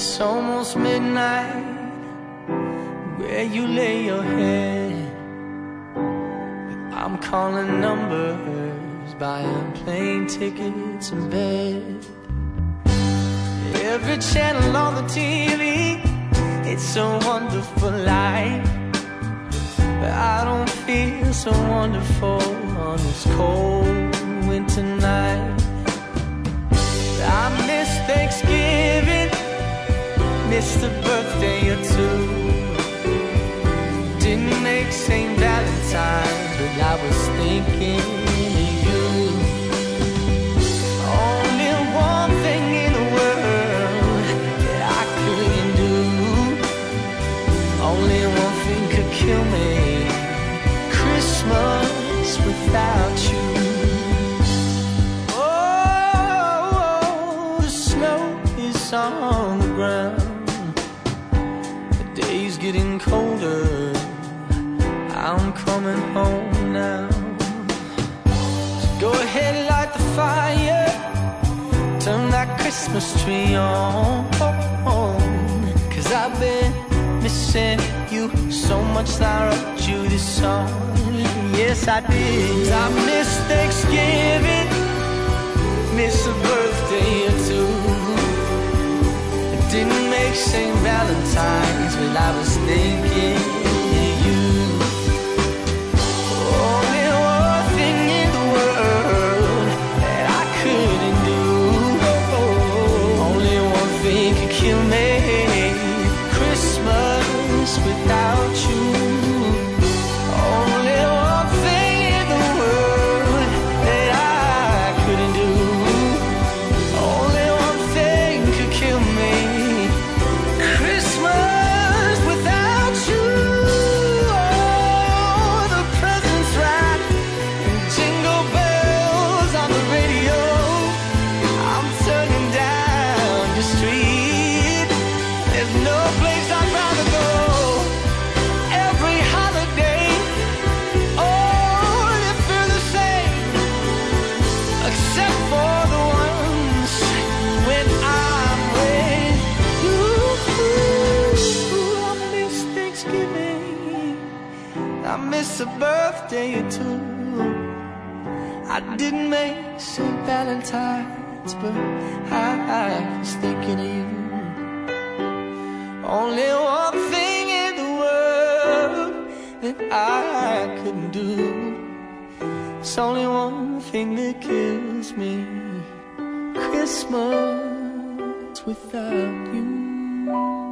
It's almost midnight where you lay your head. I'm calling numbers, buying plane tickets and bed. Every channel on the TV, it's a wonderful life, but I don't feel so wonderful on this cold winter night. I miss Thanksgiving, missed a birthday or two. Didn't make St. Valentine's, but I was thinking of you. Only one thing in the world that I couldn't do, only one thing could kill me: Christmas without you. Oh, the snow is on the ground, the day's getting colder, I'm coming home now. So go ahead, light the fire, turn that Christmas tree on, 'cause I've been missing you so much that I wrote you this song. Yes, I did. I miss Thanksgiving, miss a birthday or two. It didn't make St. Valentine's, but I was thinking of you. Only one thing in the world that I couldn't do, only one thing could kill me: Christmas without you. Only one thing in the world that I couldn't do, only one thing could kill me: Christmas without you. Oh, the presents wrapped in jingle bells on the radio. I'm turning down the street, there's no place I'd rather go. Every holiday, oh, they feel the same, except for the ones when I'm with you. I miss Thanksgiving, I miss a birthday or two. I didn't make St. Valentine's, but I was thinking of you. Only one thing in the world that I couldn't do, it's only one thing that kills me: Christmas without you.